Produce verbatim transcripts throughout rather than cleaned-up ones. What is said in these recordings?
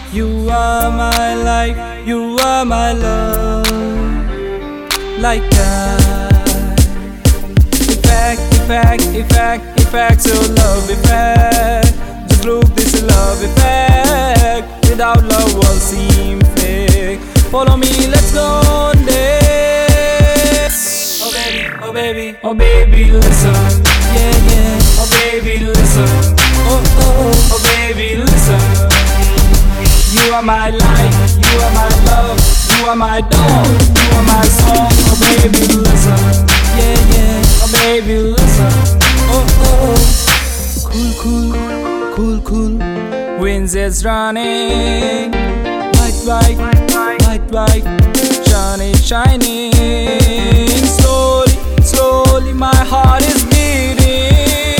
You are my life, you are my love. Like that. Effect, effect, effect, effect, so love effect. Just look, this is love effect. Without love, all seem fake. Follow me, let's go on there. Oh baby, oh baby, oh baby, listen. Yeah, yeah. Oh baby, listen. Oh, oh, oh baby, listen. You are my life, you are my love, you are my dog, you are my song. Oh baby, listen. Yeah, yeah. Oh baby, listen. Oh, oh. Cool, cool, cool, cool. Winds is running. White bike, white bike. Sun is shining. Slowly, slowly, my heart is beating.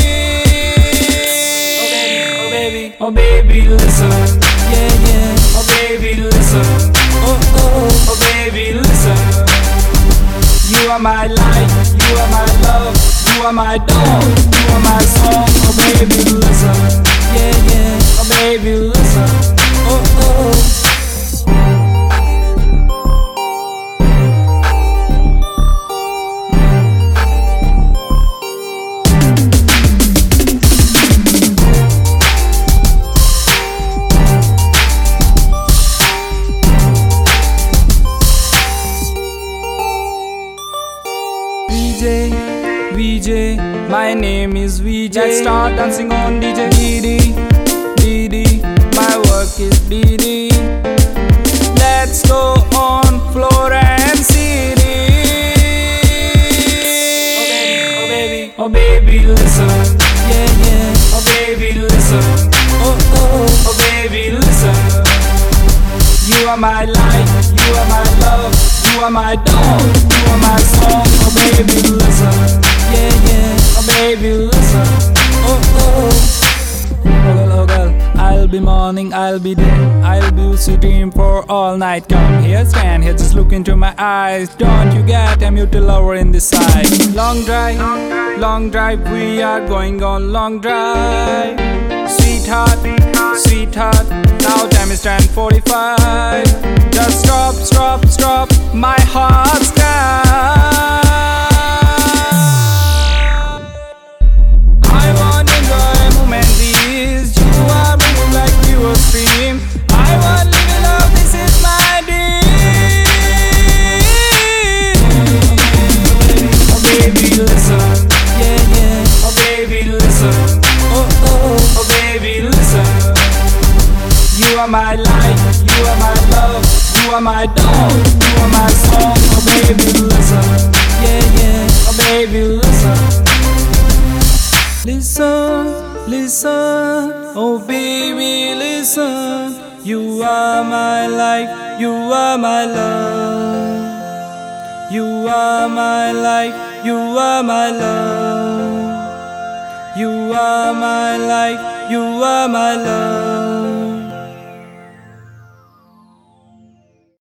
Oh baby, oh baby, listen. Yeah, yeah. Oh baby, listen. Oh, oh, oh baby, listen. You are my life, you are my love, you are my dog, you are my song. Oh baby, listen. Yeah, yeah. Oh baby, listen. Oh, oh. V J, V J, my name is V J. Let's start dancing on D J. D D, D D, my work is D D. Let's go on floor and C D. Oh baby, oh baby, oh baby, listen. Yeah, yeah. Oh baby, listen. Oh, oh, oh baby, listen. You are my life, you are my love, you are my dog, you are my song. Oh baby, listen. Yeah, yeah. Oh baby, listen. Oh, oh. Oh girl, oh girl, I'll be morning, I'll be there, I'll be sitting for all night. Come here, stand here, just look into my eyes. Don't you get a mutual lover in this side. Long drive, long drive, we are going on long drive. Sweetheart, sweetheart, now time is ten forty-five. Just stop, stop, stop, my heart's down. I want to enjoy a moment, this. You are moving like river stream. I want little love, this is my dream. Oh baby, listen. Yeah, yeah. Oh baby, listen. Oh, oh, oh baby, listen. You are my life, you are my love, you are my dog, you are my song. Oh baby, listen. Yeah, yeah. Oh baby, listen. Listen, listen. Oh baby, listen. You are my life, you are my love. You are my life, you are my love. You are my life, you are my love.